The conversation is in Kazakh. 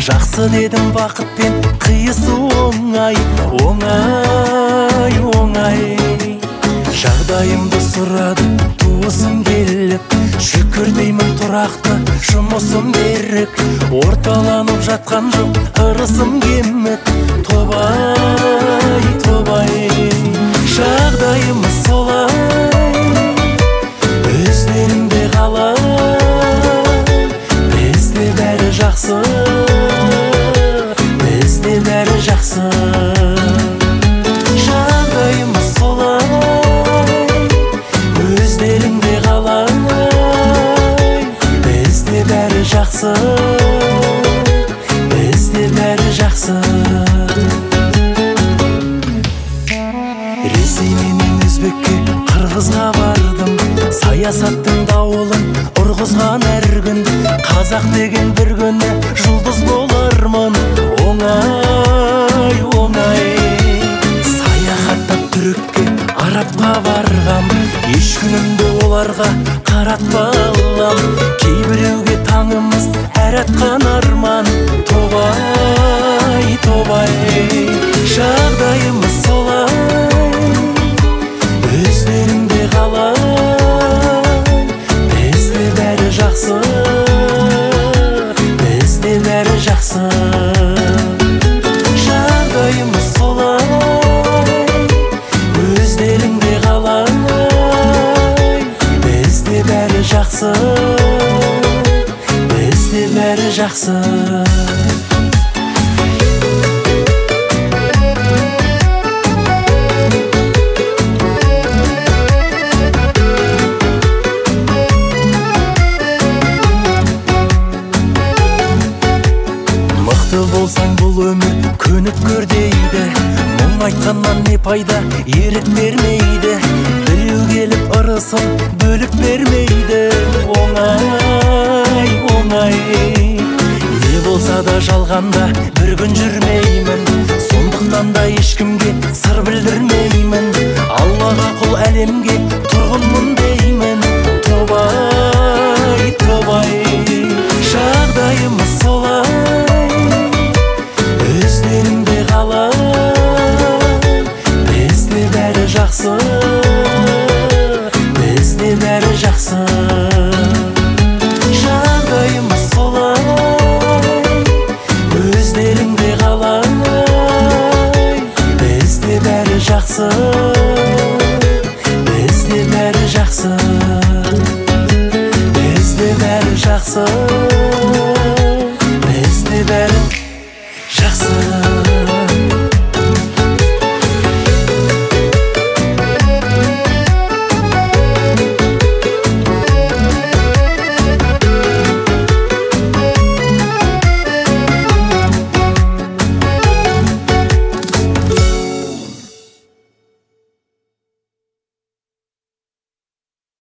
Жақсы дедім бақытпен қиысы оңай, оңай, оңай. Жағдайымды сұрады туысым келіп, шүкір деймін тұрақты жұмысым берік. Орталанып жатқан жоқ ырысым кеміп, тобай, тобай. Жағдайымыз солай, өздеріңде қалай. Бізде бәрі жақсы, бізде бәрі жақсы. Жағдайымыз солай, өздеріңде қалай. Бізде бәрі жақсы, бізде бәрі жақсы. Ресей менен өзбекке, қырғызға бардым. Саясаттың дауылын ұрғызған әр күн. Қазақ деген бір күні жұлдыз болармын. Оңай, оңай. Саяхаттап түрікке, арабқа барғам. Еш күнімді оларға қаратпалам. Кейбіреуге таңымыз әр атқан арман. Тобай, тобай. Жағдайымыз солай, өздеріңде қалай. Бізде бәрі жақсы, бізде бәрі жақсы. Жағдайымыз солай, өздеріңде қалай. Бізде бәрі жақсы, бізде бәрі жақсы. Мықты болсаң бұл өмір көніп көр дейді. Мұң айтқаннан не пайда, ерік бермейді. Біреу келіп ырысын бөліп бермейді. Оңай, оңай. Не болса да жалғанда бір күн жүрмеймін. Сондықтан да ешкімге сыр білдірмеймін. Аллаға құл әлемге тұрғынмын деймін. Тобай, тобай. Жағдайымыз солай, өздеріңде қалай. Бізде бәрі жақсы, бізде бәрі жақсы. Жағдайымыз солай, өздеріңде қалай. Бізде бәрі жақсы, бізде бәрі жақсы. Бізде бәрі жақсы.